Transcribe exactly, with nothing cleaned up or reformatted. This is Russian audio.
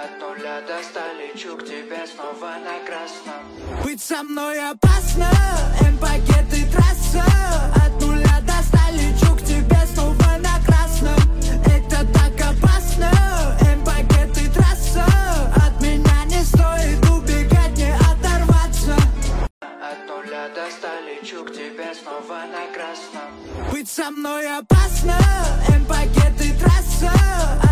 От нуля до ста лечу к тебе снова на красном. Быть со мной опасно, М-пакеты трасса. От нуля до ста лечу к тебе снова на красном. Это так опасно, М-пакеты трасса. От меня не стоит убегать, не оторваться. От нуля до ста лечу к тебе снова на красном. Быть со мной опасно, М-пакеты трасса.